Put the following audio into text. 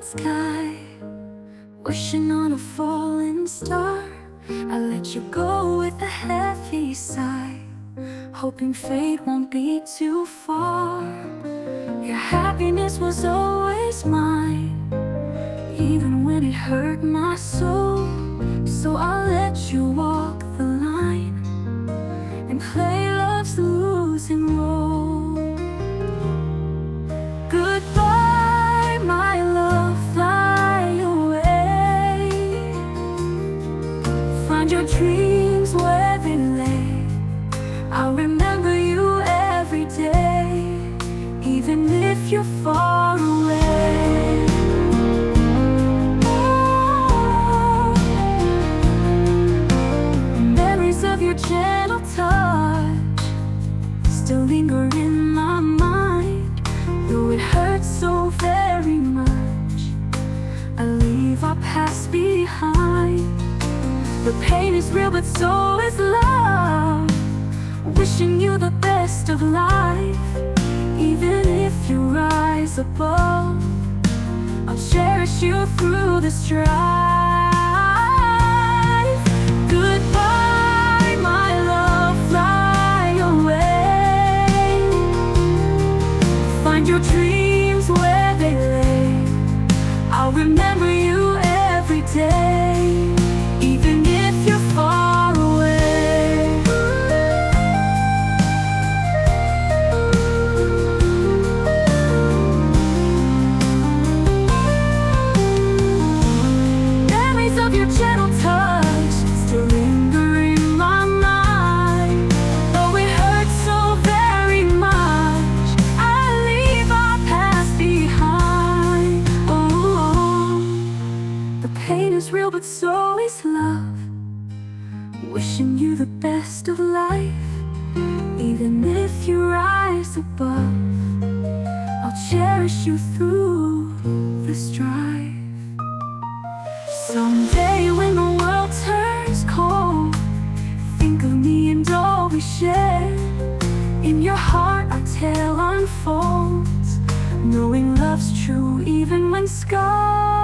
sky, wishing on a falling star. I let you go with a heavy sigh, hoping fate won't be too far. Your happiness was always mine, even when it hurt my soul. So I'll let you walk the line and play love's losing role. Goodbye, my love, fly away. Find your dreams where they lay. I'll remember you every day, even if you're far away. Memories of your gentle touch still linger in my mind. Though it hurts so very much, I leave our past behind. The pain is real, but so is love. Wishing you the best of life, even if you rise above. I'll cherish you through the strife. Goodbye, my love, fly away. Find your dreams where they lay. I'll remember you every day, even if you're far away. Memories of your gentle touch still linger in my mind. Though it hurts so very much, I leave our past behind. Oh, the pain is real, but so is love. Wishing you the best of life, even if you rise above. I'll cherish you through the strife. Someday when the world turns cold, think of me and all we shared. In your heart our tale unfolds, knowing love's true even when scarred.